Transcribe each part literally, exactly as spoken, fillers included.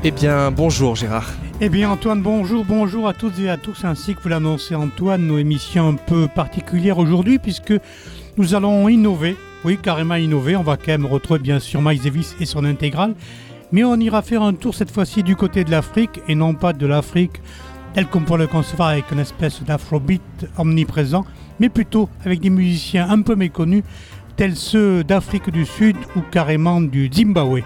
Eh bien, bonjour Gérard. Eh bien Antoine, bonjour, bonjour à toutes et à tous, ainsi que vous l'annoncez Antoine, nos émissions un peu particulières aujourd'hui puisque nous allons innover, oui carrément innover, on va quand même retrouver bien sûr Miles Davis et son intégrale, mais on ira faire un tour cette fois-ci du côté de l'Afrique et non pas de l'Afrique tel qu'on pourrait le concevoir avec une espèce d'afrobeat omniprésent, mais plutôt avec des musiciens un peu méconnus tels ceux d'Afrique du Sud ou carrément du Zimbabwe.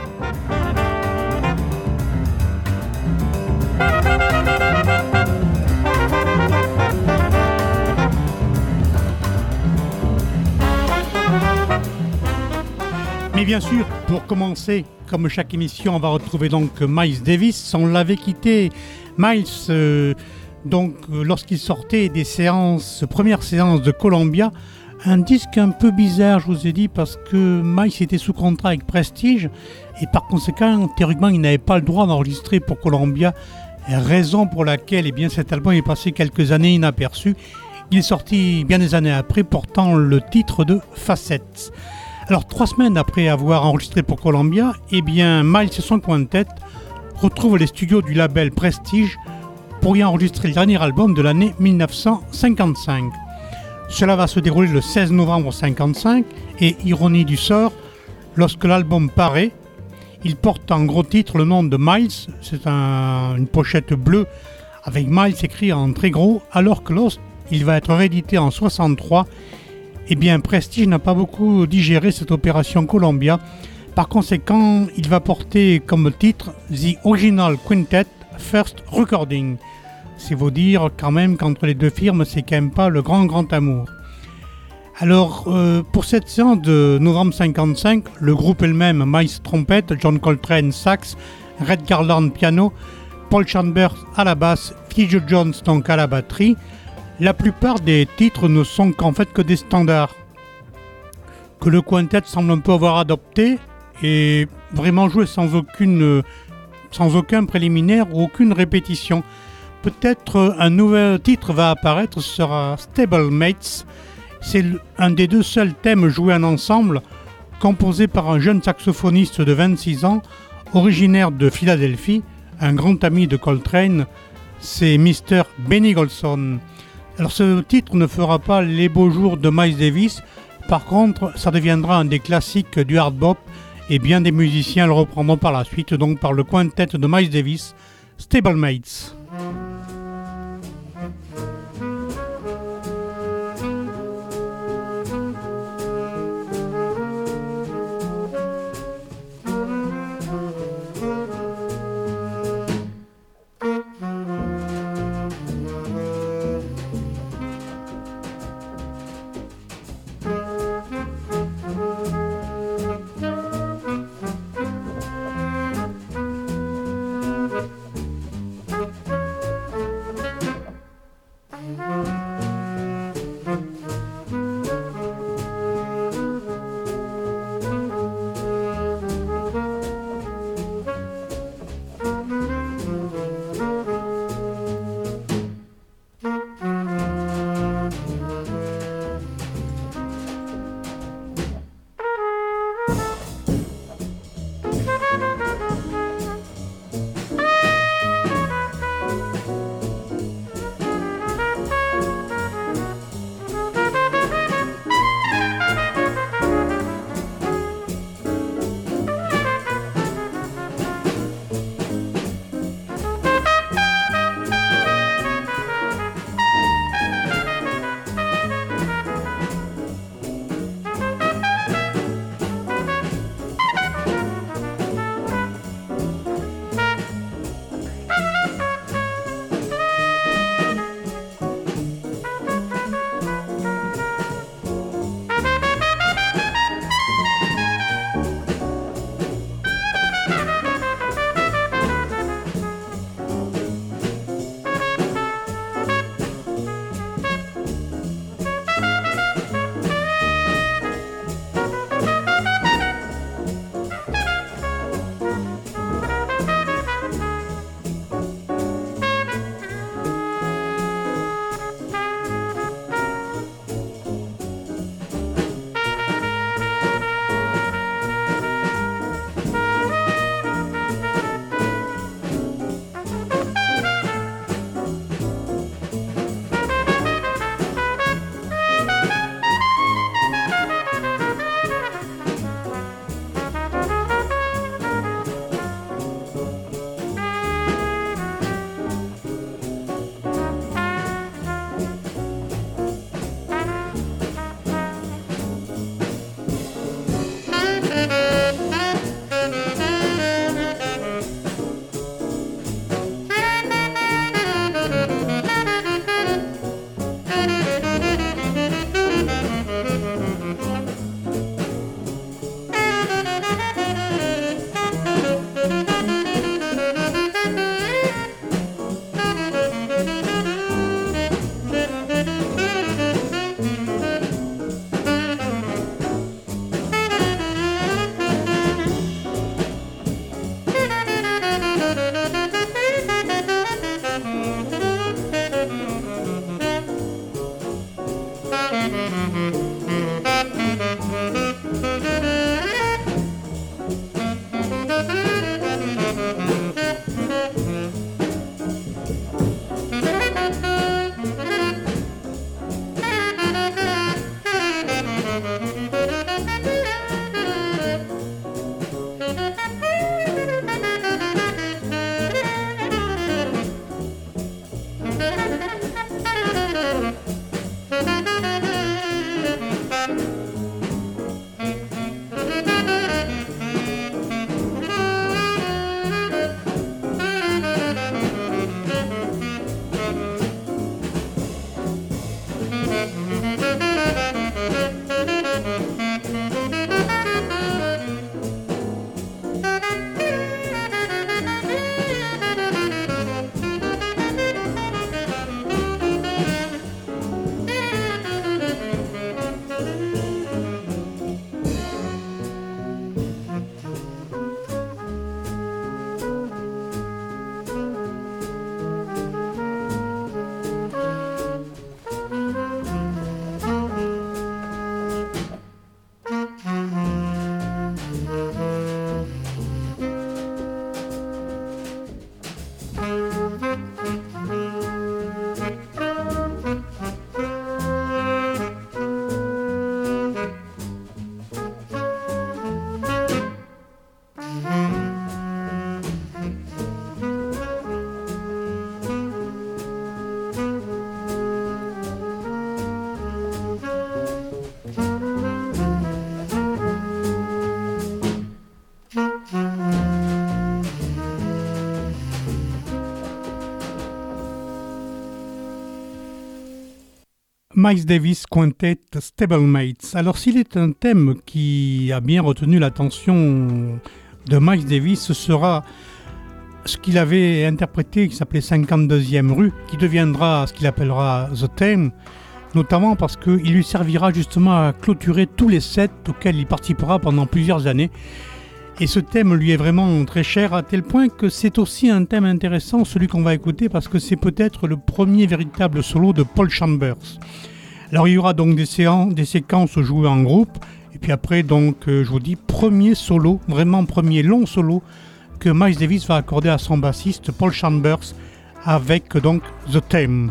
Mais bien sûr, pour commencer, comme chaque émission, on va retrouver donc Miles Davis. On l'avait quitté, Miles, euh, donc euh, lorsqu'il sortait des séances, premières séances de Columbia, un disque un peu bizarre, je vous ai dit, parce que Miles était sous contrat avec Prestige et par conséquent, théoriquement, il n'avait pas le droit d'enregistrer pour Columbia, raison pour laquelle eh bien, cet album est passé quelques années inaperçu. Il est sorti bien des années après, portant le titre de Facettes. Alors, trois semaines après avoir enregistré pour Columbia, eh bien, Miles et son quintet retrouvent les studios du label Prestige pour y enregistrer le dernier album de l'année dix-neuf cent cinquante-cinq. Cela va se dérouler le seize novembre cinquante-cinq et, ironie du sort, lorsque l'album paraît, il porte en gros titre le nom de Miles, c'est un, une pochette bleue avec Miles écrit en très gros, alors que lorsqu'il va être réédité en soixante-trois, eh bien, Prestige n'a pas beaucoup digéré cette opération Columbia. Par conséquent, il va porter comme titre The Original Quintet First Recording. C'est vous dire quand même qu'entre les deux firmes, c'est quand même pas le grand grand amour. Alors, euh, pour cette séance de novembre cinquante-cinq, le groupe est le même, Miles trompette, John Coltrane sax, Red Garland piano, Paul Chambers à la basse, Phil Jones donc à la batterie. La plupart des titres ne sont qu'en fait que des standards que le quintet semble un peu avoir adopté et vraiment joué sans aucune, sans aucun préliminaire ou aucune répétition. Peut-être un nouvel titre va apparaître, ce sera Stablemates. C'est un des deux seuls thèmes joués en ensemble, composé par un jeune saxophoniste de vingt-six ans, originaire de Philadelphie, un grand ami de Coltrane, c'est mister Benny Golson. Alors ce titre ne fera pas les beaux jours de Miles Davis, par contre ça deviendra un des classiques du hard bop et bien des musiciens le reprendront par la suite, donc par le quintet de Miles Davis, Stablemates. Miles Davis Quintet Stablemates. Alors s'il est un thème qui a bien retenu l'attention de Miles Davis, ce sera ce qu'il avait interprété, qui s'appelait cinquante-deuxième rue, qui deviendra ce qu'il appellera The Theme, notamment parce qu'il lui servira justement à clôturer tous les sets auxquels il participera pendant plusieurs années. Et ce thème lui est vraiment très cher, à tel point que c'est aussi un thème intéressant, celui qu'on va écouter, parce que c'est peut-être le premier véritable solo de Paul Chambers. Alors il y aura donc des, séances, des séquences jouées en groupe, et puis après, donc, euh, je vous dis, premier solo, vraiment premier long solo, que Miles Davis va accorder à son bassiste Paul Chambers, avec donc The Theme.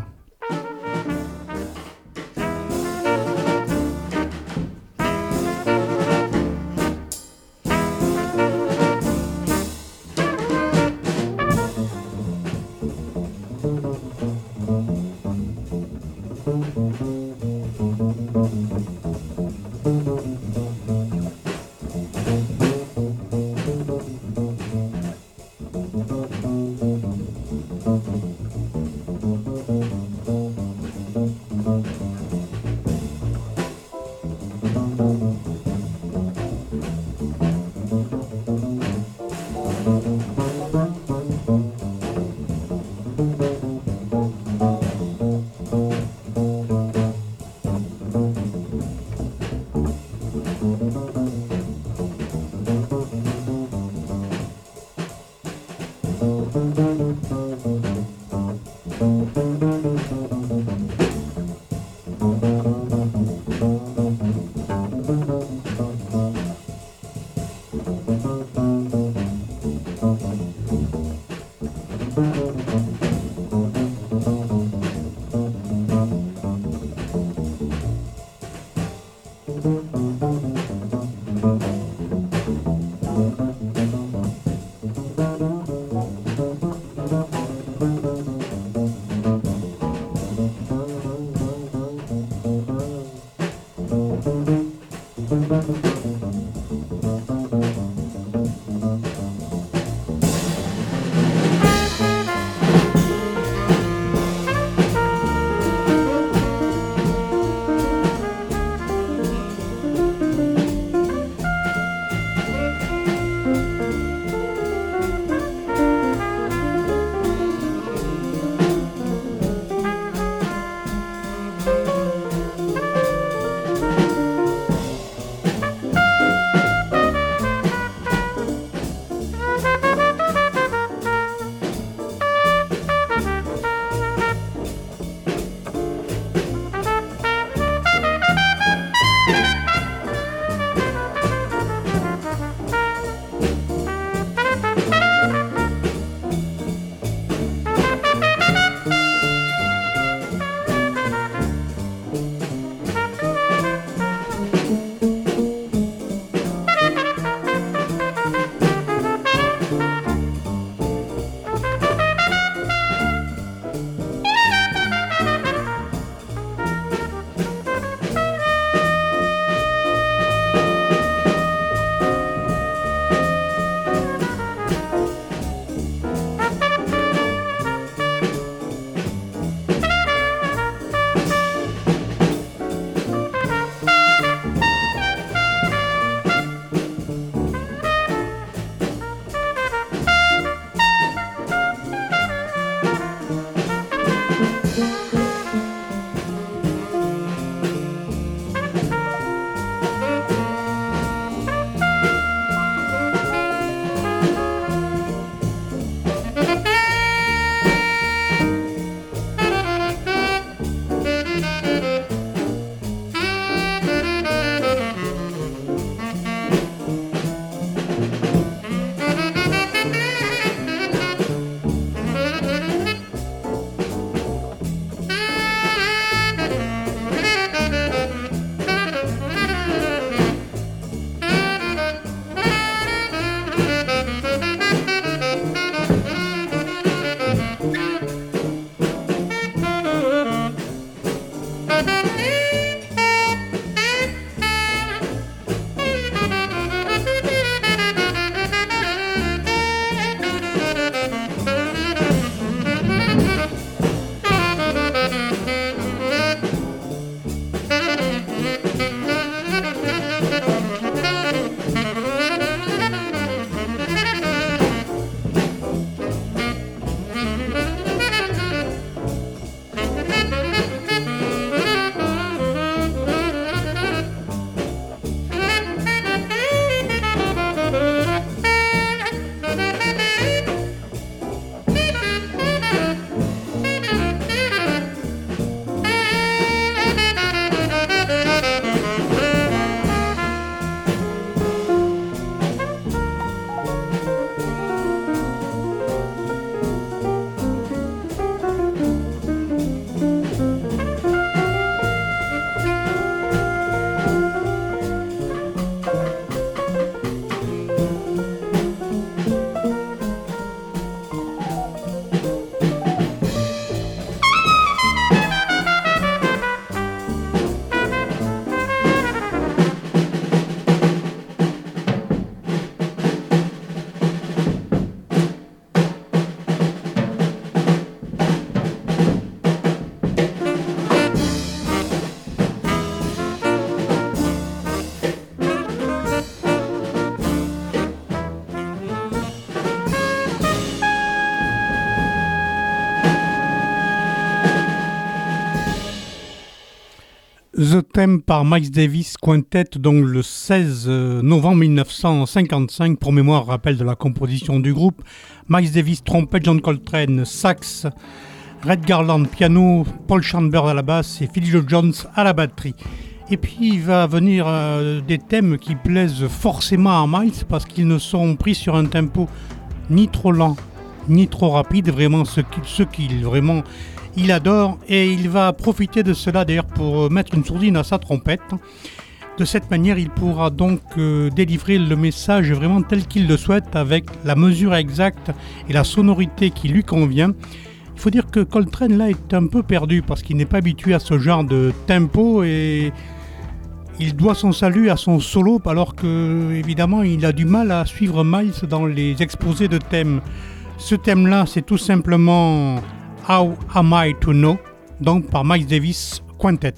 The Theme par Miles Davis Quintet, donc le seize novembre mille neuf cent cinquante-cinq. Pour mémoire, rappel de la composition du groupe: Miles Davis trompette, John Coltrane sax, Red Garland piano, Paul Chambers à la basse et Philly Joe Jones à la batterie. Et puis il va venir euh, des thèmes qui plaisent forcément à Miles parce qu'ils ne sont pris sur un tempo ni trop lent ni trop rapide, vraiment ce qu'il, ce qu'il vraiment il adore, et il va profiter de cela d'ailleurs pour mettre une sourdine à sa trompette. De cette manière, il pourra donc euh, délivrer le message vraiment tel qu'il le souhaite, avec la mesure exacte et la sonorité qui lui convient. Il faut dire que Coltrane là est un peu perdu parce qu'il n'est pas habitué à ce genre de tempo et il doit son salut à son solo, alors que évidemment il a du mal à suivre Miles dans les exposés de thèmes. Ce thème-là, c'est tout simplement How Am I to Know, donc par Miles Davis Quintet.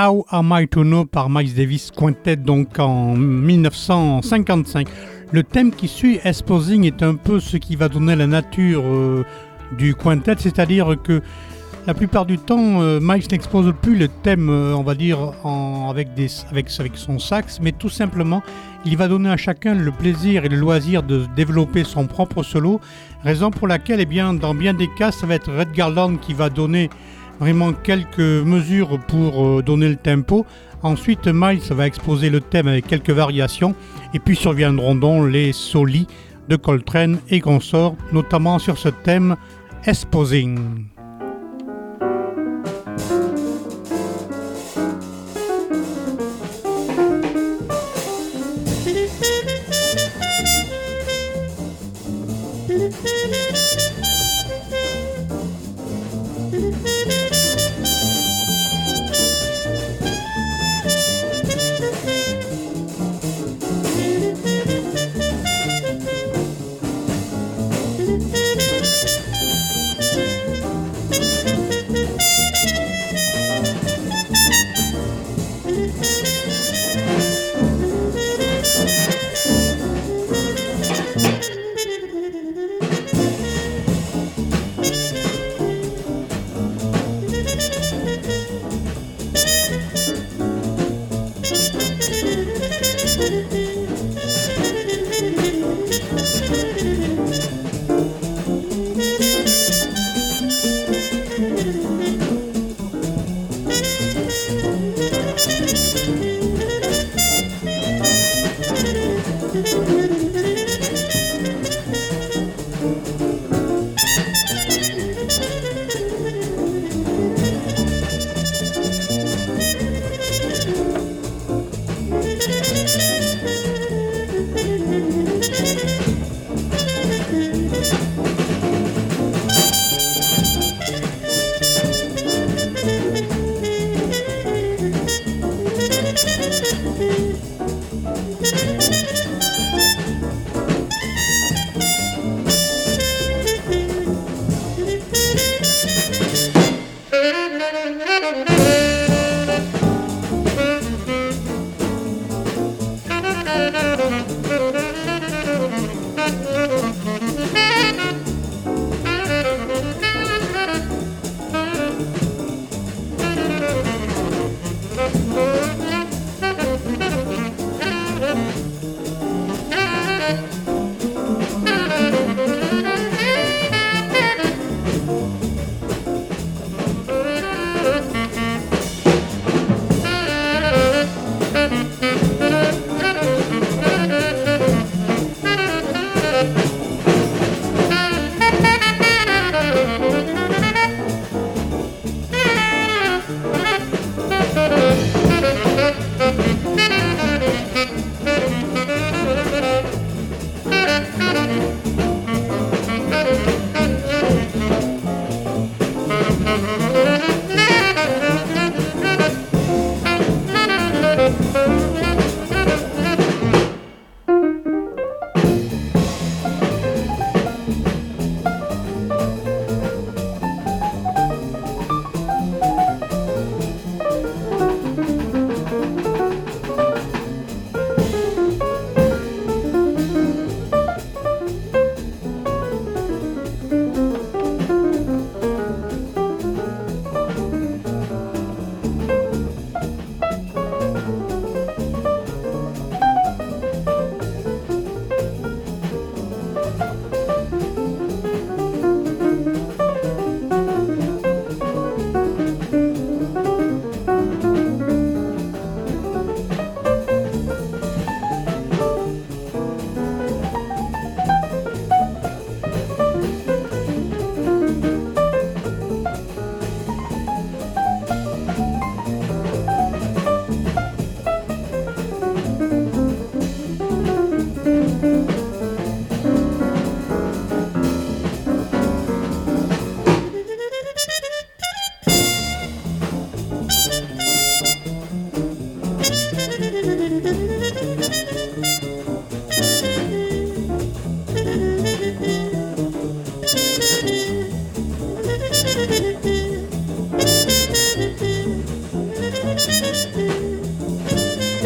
How Am I to Know par Miles Davis Quintet, donc en mille neuf cent cinquante-cinq. Le thème qui suit, Exposing, est un peu ce qui va donner la nature euh, du quintet, c'est-à-dire que la plupart du temps, euh, Miles n'expose plus le thème, euh, on va dire, en, avec, des, avec, avec son sax, mais tout simplement, il va donner à chacun le plaisir et le loisir de développer son propre solo, raison pour laquelle, eh bien, dans bien des cas, ça va être Red Garland qui va donner vraiment quelques mesures pour euh, donner le tempo. Ensuite, Miles va exposer le thème avec quelques variations, et puis surviendront donc les solis de Coltrane et consorts, notamment sur ce thème Exposing.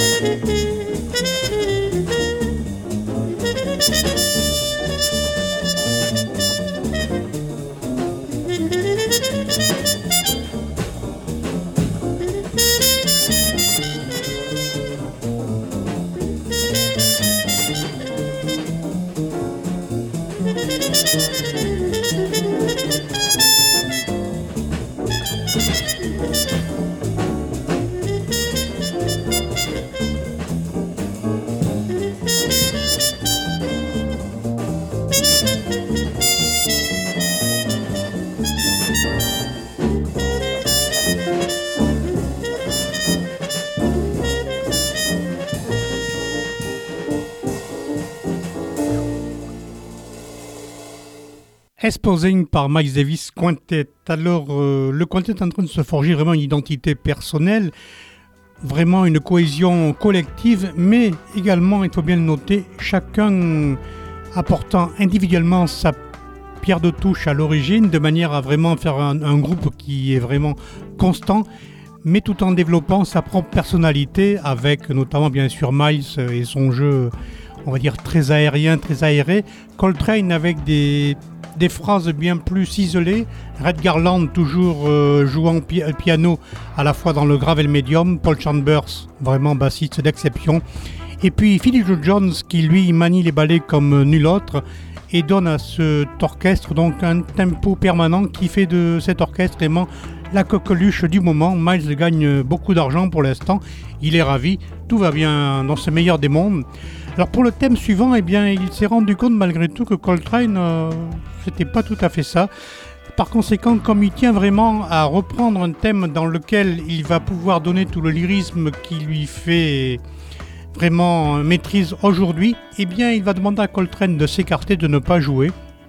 Exposing par Miles Davis Quintet. Alors, euh, le quintet est en train de se forger vraiment une identité personnelle, vraiment une cohésion collective, mais également, il faut bien le noter, chacun apportant individuellement sa pierre de touche à l'origine, de manière à vraiment faire un, un groupe qui est vraiment constant, mais tout en développant sa propre personnalité, avec notamment bien sûr Miles et son jeu, on va dire, très aérien, très aéré. Coltrane avec des... des phrases bien plus isolées. Red Garland toujours euh, jouant pi- piano à la fois dans le grave et le médium. Paul Chambers, vraiment bassiste d'exception. Et puis Philly Joe Jones qui lui manie les ballets comme nul autre et donne à cet orchestre donc un tempo permanent qui fait de cet orchestre vraiment la coqueluche du moment. Miles gagne beaucoup d'argent pour l'instant. Il est ravi. Tout va bien dans ce meilleur des mondes. Alors pour le thème suivant, eh bien, il s'est rendu compte malgré tout que Coltrane, euh, c'était pas tout à fait ça. Par conséquent, comme il tient vraiment à reprendre un thème dans lequel il va pouvoir donner tout le lyrisme qui lui fait vraiment maîtrise aujourd'hui, eh bien, il va demander à Coltrane de s'écarter, de ne pas jouer.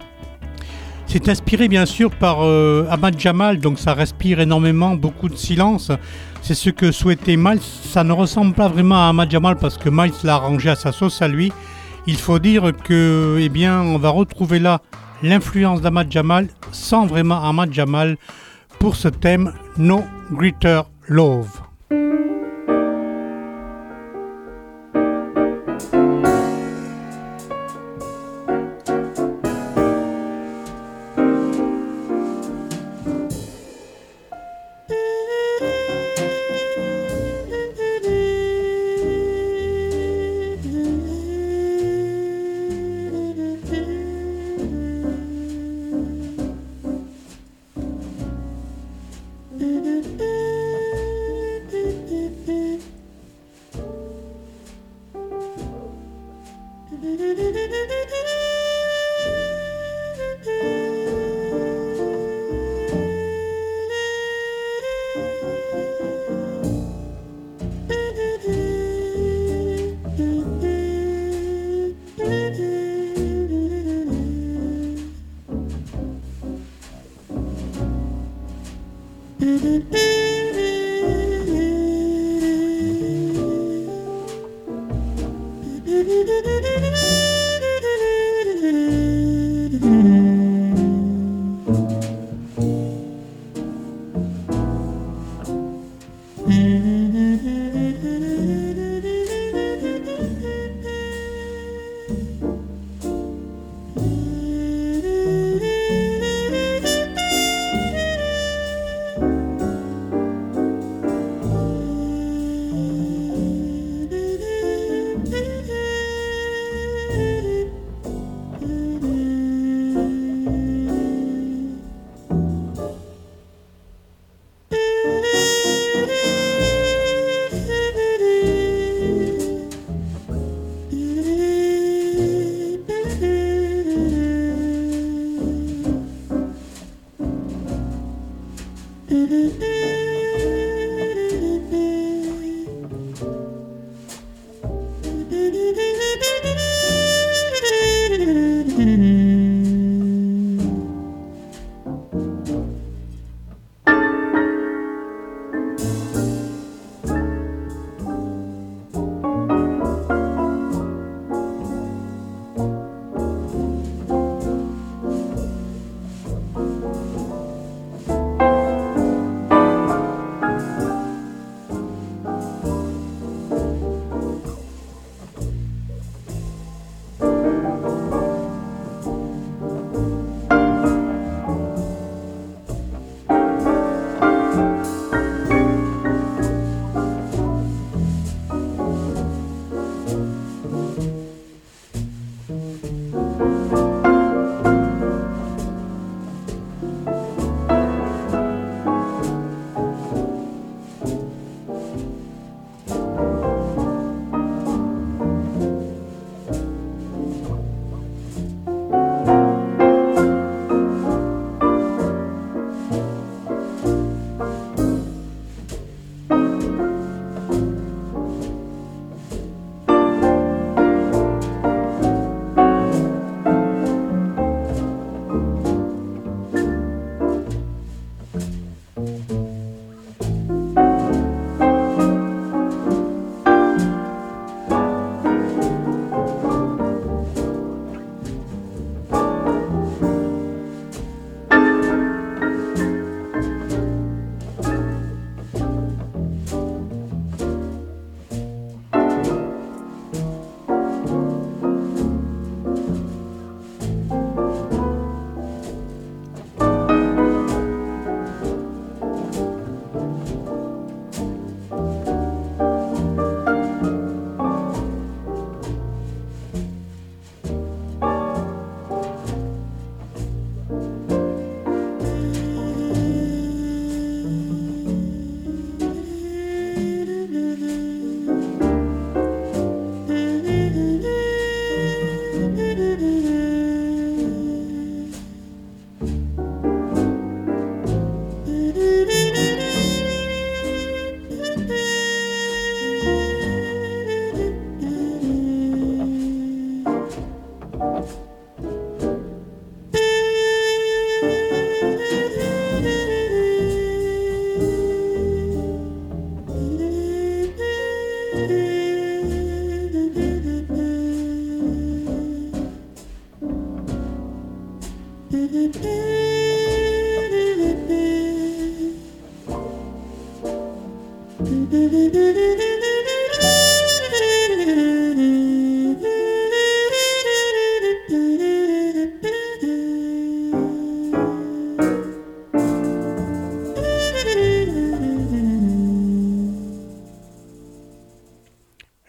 C'est inspiré bien sûr par euh, Ahmad Jamal, donc ça respire énormément, beaucoup de silence. C'est ce que souhaitait Miles. Ça ne ressemble pas vraiment à Ahmad Jamal parce que Miles l'a arrangé à sa sauce à lui. Il faut dire que, eh bien, on va retrouver là l'influence d'Ahmad Jamal sans vraiment Ahmad Jamal pour ce thème No Greater Love.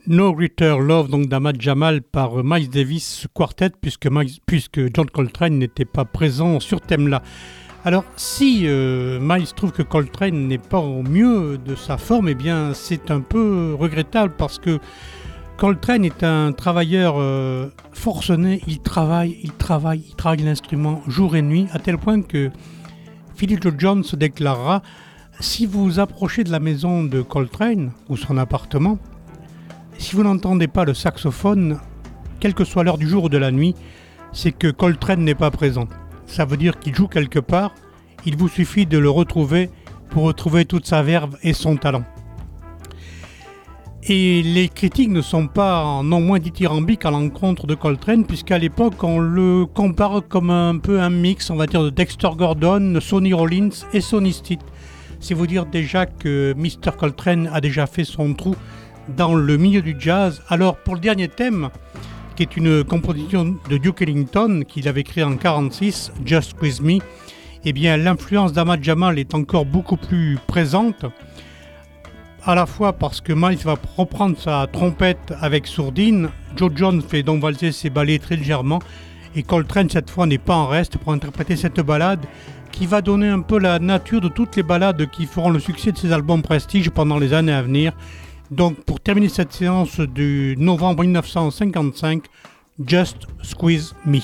No Greater Love donc d'Ahmad Jamal par Miles Davis Quartet puisque, Miles, puisque John Coltrane n'était pas présent sur thème-là. Alors si euh, Miles trouve que Coltrane n'est pas au mieux de sa forme, eh bien c'est un peu regrettable parce que Coltrane est un travailleur euh, forcené, il travaille, il travaille, il travaille l'instrument jour et nuit à tel point que Philly Joe Jones déclarera: si vous vous approchez de la maison de Coltrane ou son appartement, si vous n'entendez pas le saxophone, quelle que soit l'heure du jour ou de la nuit, c'est que Coltrane n'est pas présent. Ça veut dire qu'il joue quelque part, il vous suffit de le retrouver pour retrouver toute sa verve et son talent. Et les critiques ne sont pas non moins dithyrambiques à l'encontre de Coltrane, puisqu'à l'époque on le compare comme un peu un mix, on va dire, de Dexter Gordon, Sonny Rollins et Sonny Stitt. C'est vous dire déjà que mister Coltrane a déjà fait son trou dans le milieu du jazz. Alors pour le dernier thème, qui est une composition de Duke Ellington qu'il avait créé en mille neuf cent quarante-six, Just Squeeze Me, eh bien l'influence d'Ahmad Jamal est encore beaucoup plus présente, à la fois parce que Miles va reprendre sa trompette avec sourdine, Joe Jones fait donc valser ses ballets très légèrement, et Coltrane cette fois n'est pas en reste pour interpréter cette ballade qui va donner un peu la nature de toutes les ballades qui feront le succès de ses albums Prestige pendant les années à venir. Donc pour terminer cette séance du novembre mille neuf cent cinquante-cinq, Just Squeeze Me.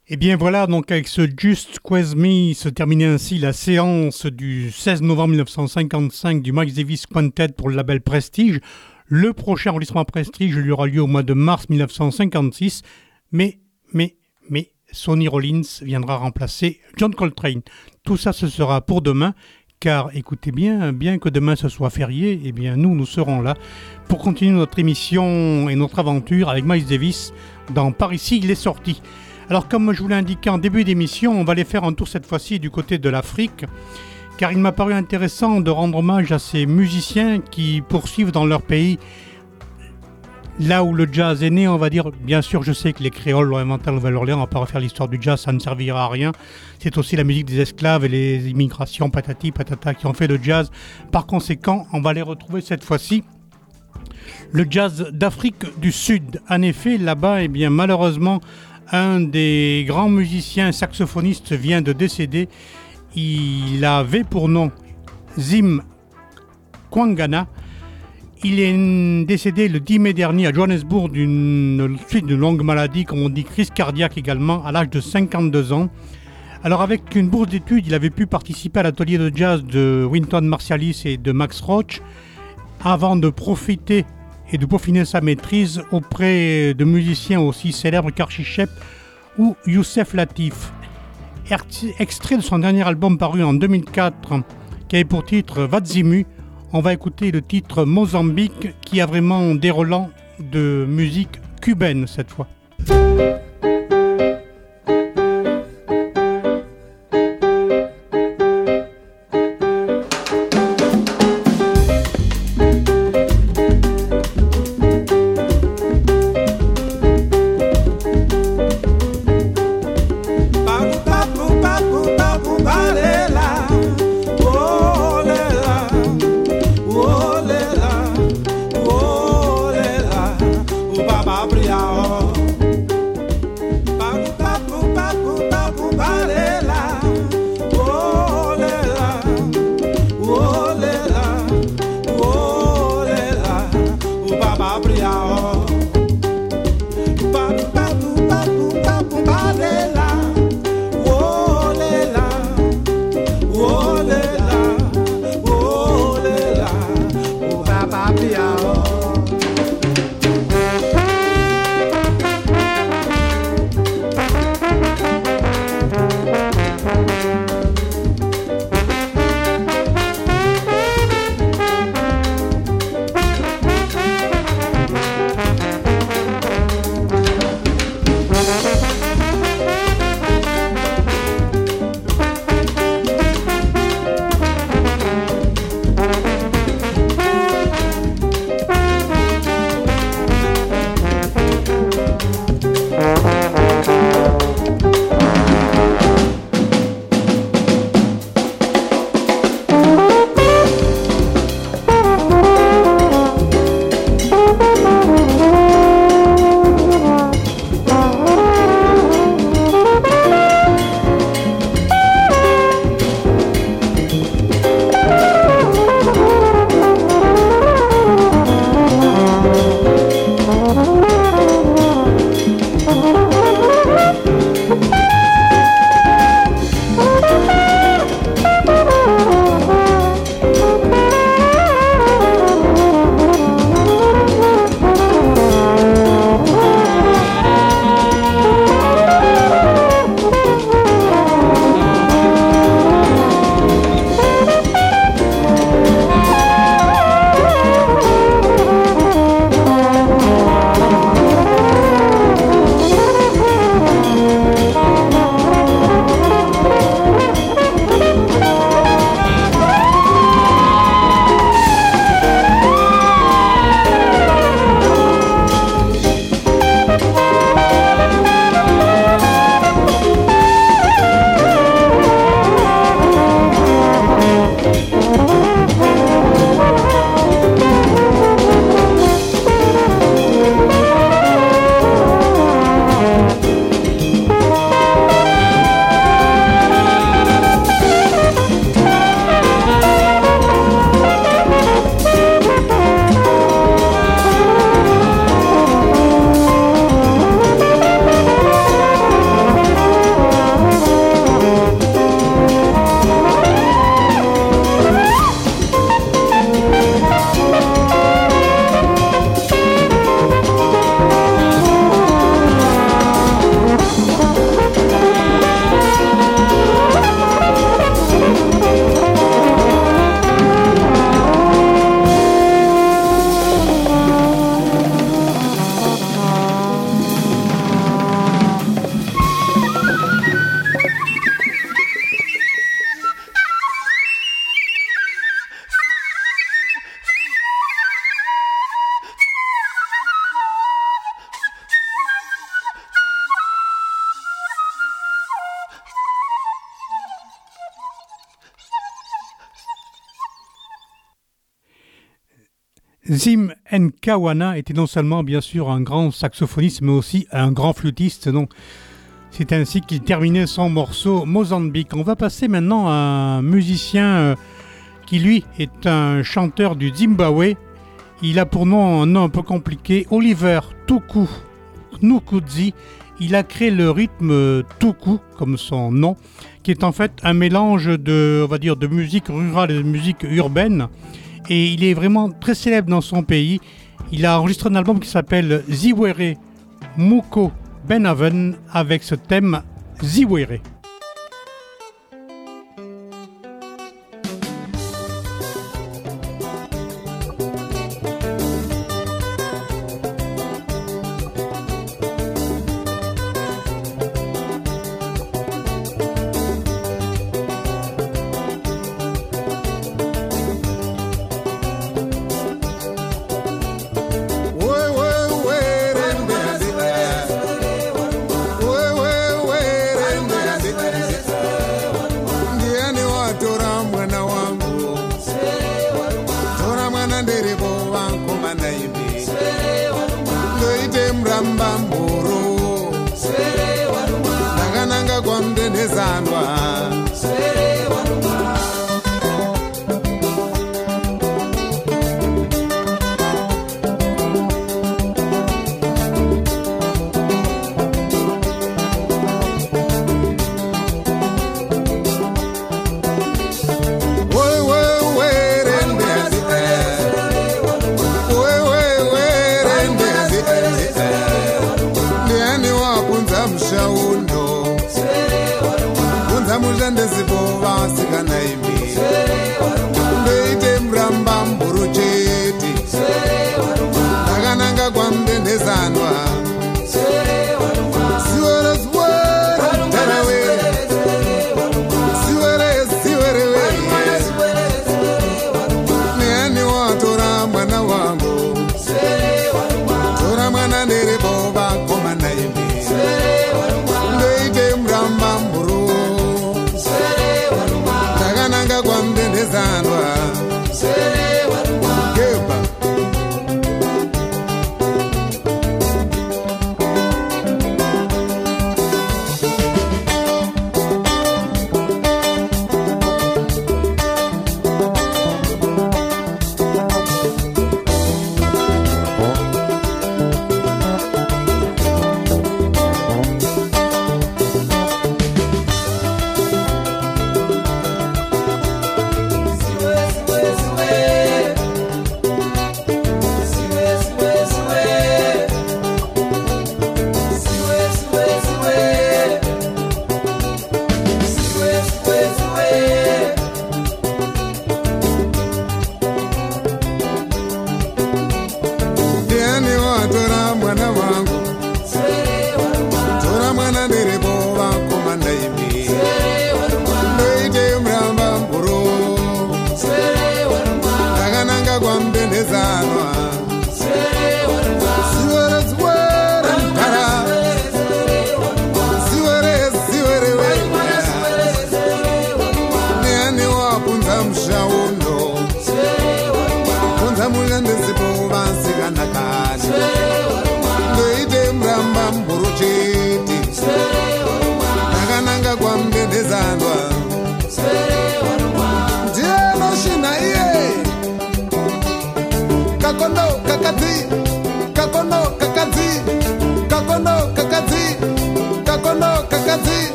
Et bien voilà, donc avec ce Just Squeeze Me se terminait ainsi la séance du seize novembre mille neuf cent cinquante-cinq du Miles Davis Quintet pour le label Prestige. Le prochain enregistrement Prestige lui aura lieu au mois de mars mille neuf cent cinquante-six, mais, mais, mais, Sonny Rollins viendra remplacer John Coltrane. Tout ça, ce sera pour demain, car écoutez bien, bien que demain ce soit férié, eh bien nous, nous serons là pour continuer notre émission et notre aventure avec Miles Davis dans Par ici, il est sorti. Alors comme je vous l'ai indiqué en début d'émission, on va aller faire un tour cette fois-ci du côté de l'Afrique, car il m'a paru intéressant de rendre hommage à ces musiciens qui poursuivent dans leur pays là où le jazz est né, on va dire. Bien sûr, je sais que les créoles l'ont inventé à Nouvelle-Orléans, on ne va pas refaire l'histoire du jazz, ça ne servira à rien. C'est aussi la musique des esclaves et les immigrations patati patata qui ont fait le jazz. Par conséquent, on va les retrouver cette fois-ci. Le jazz d'Afrique du Sud. En effet, là-bas, eh bien, malheureusement, un des grands musiciens saxophonistes vient de décéder. Il avait pour nom Zim Kwangana. Il est décédé le dix mai dernier à Johannesburg d'une suite de longue maladie, comme on dit, crise cardiaque également, à l'âge de cinquante-deux ans. Alors avec une bourse d'études, il avait pu participer à l'atelier de jazz de Wynton Marsalis et de Max Roach, avant de profiter et de peaufiner sa maîtrise auprès de musiciens aussi célèbres qu'Archie Shepp ou Youssef Latif. Extrait de son dernier album paru en deux mille quatre, qui avait pour titre Vadzimu, on va écouter le titre Mozambique, qui a vraiment des relents de musique cubaine cette fois. Zim Nkawana était non seulement bien sûr un grand saxophoniste mais aussi un grand flûtiste. Donc c'est ainsi qu'il terminait son morceau Mozambique. On va passer maintenant à un musicien euh, qui lui est un chanteur du Zimbabwe. Il a pour nom un nom un peu compliqué, Oliver Tuku Nukudzi. Il a créé le rythme Tuku comme son nom, qui est en fait un mélange de, on va dire, de musique rurale et de musique urbaine. Et il est vraiment très célèbre dans son pays. Il a enregistré un album qui s'appelle Ziwere Muko Benhaven avec ce thème Ziwere.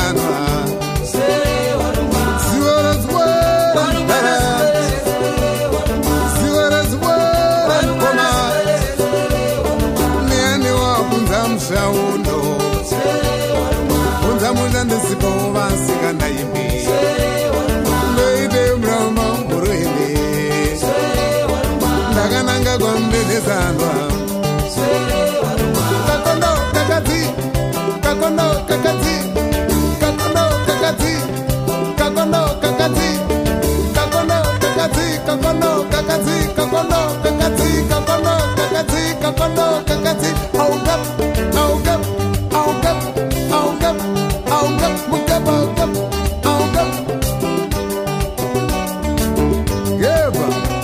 zanwa ziwara ziwara bara ziwara ziwara koma neane wakunza mushaundo kunza munda ndisipo vasikana imbi ndoite murama muruinde ndakananga kwamudedezanwa kakondo kakadzi kakondo kakadzi kakondo kakadzi kakondo kakadzi kakondo kakadzi kakondo kakadzi kakondo kakadzi kakondo kakadzi kakondo kakadzi augap augap augap augap augap mugap augap augap yeba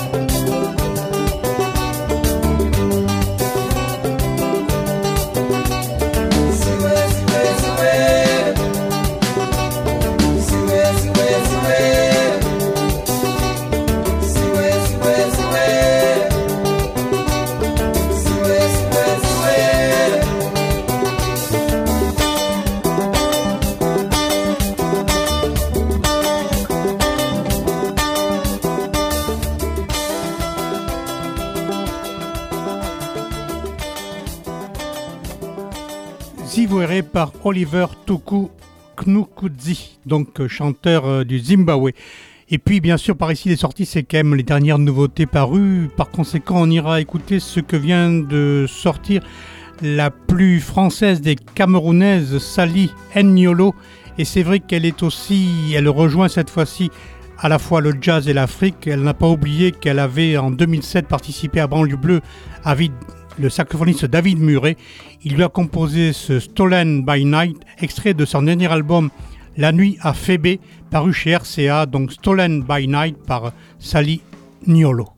Zivoiré par Oliver Tuku Knukudzi, donc euh, chanteur euh, du Zimbabwe. Et puis bien sûr par ici les sorties, c'est quand même les dernières nouveautés parues. Par conséquent on ira écouter ce que vient de sortir la plus française des Camerounaises, Sally Nyolo. Et c'est vrai qu'elle est aussi, elle rejoint cette fois-ci à la fois le jazz et l'Afrique. Elle n'a pas oublié qu'elle avait en deux mille sept participé à Banlieue Bleue avec le saxophoniste David Murray. Il lui a composé ce Stolen by Night, extrait de son dernier album La Nuit à Phébé, paru chez R C A, donc Stolen by Night par Sally Nyolo.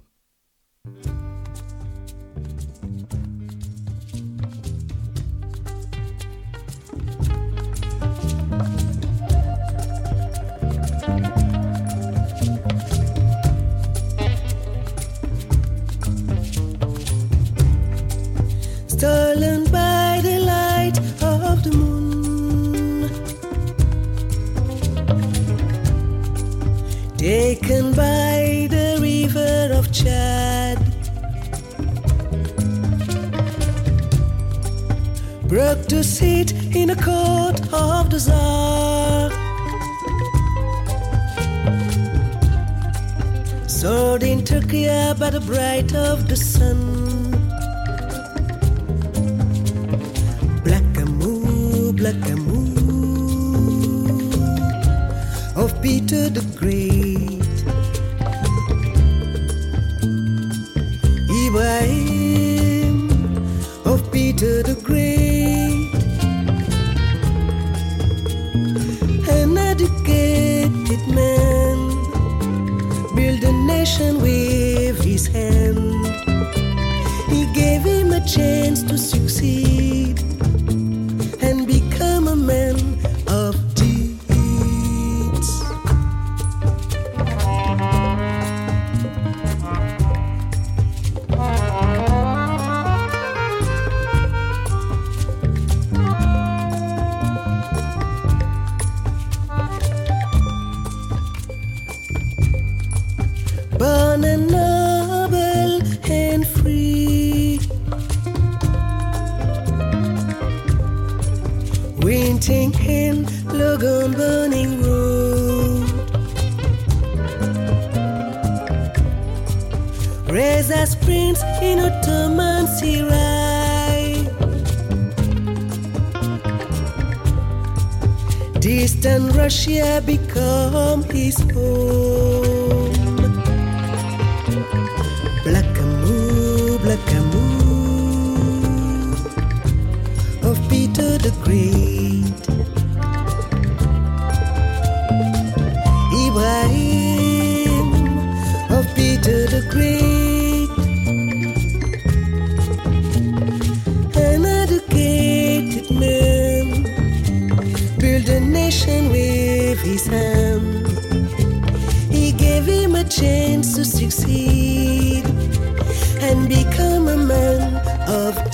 Stolen by the light of the moon, taken by the river of Chad, brought to sit in a court of the Tsar, soared in Turkey by the bright of the sun. Blackamoo of Peter the Great, Ibrahim of Peter the Great, an educated man built a nation with his hand. He gave him a chance to succeed and become a man of deeds. Born a noble and free, waiting in Logan Burning Road, raised as prince in Ottoman Serai, distant Russia become his home. Blackamoo, Blackamoo of Peter the Great, Ibrahim of Peter the Great, an educated man built a nation with his hand. He gave him a chance to succeed and become a man of